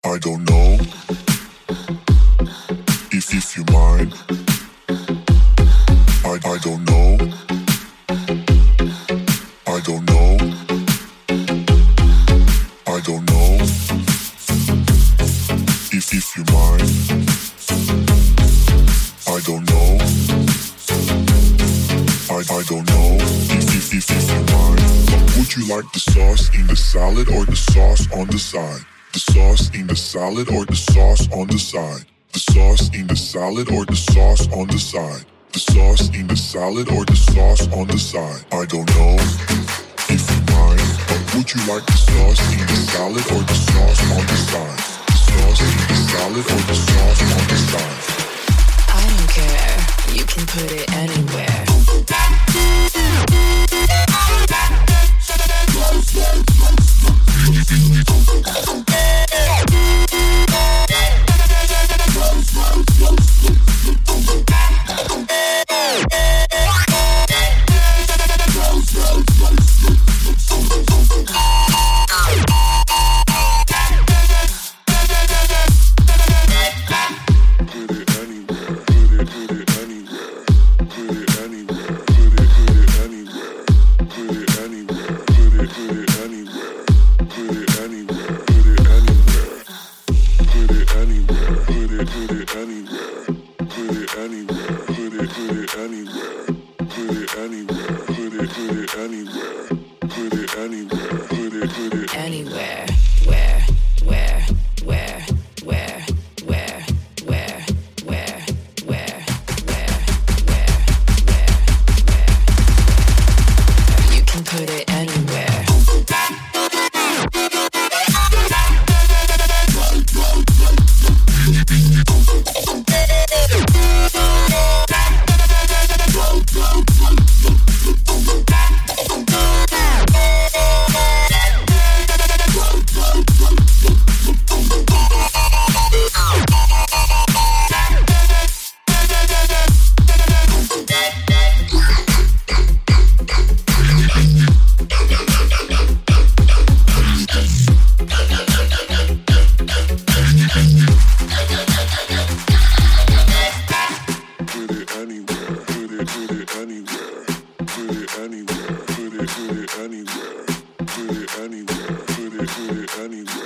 I don't know if you mind. I don't know. I don't know. I don't know if you mind. I don't know. I don't know if you mind. Would you like the sauce in the salad or the sauce on the side? The sauce in the salad or the sauce on the side? The sauce in the salad or the sauce on the side? The sauce in the salad or the sauce on the side? I don't know if you mind. Would you like the sauce in the salad or the sauce on the side? The sauce in the salad or the sauce on the side? I don't care. You can put it anywhere.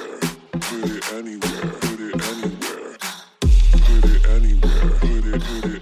Put it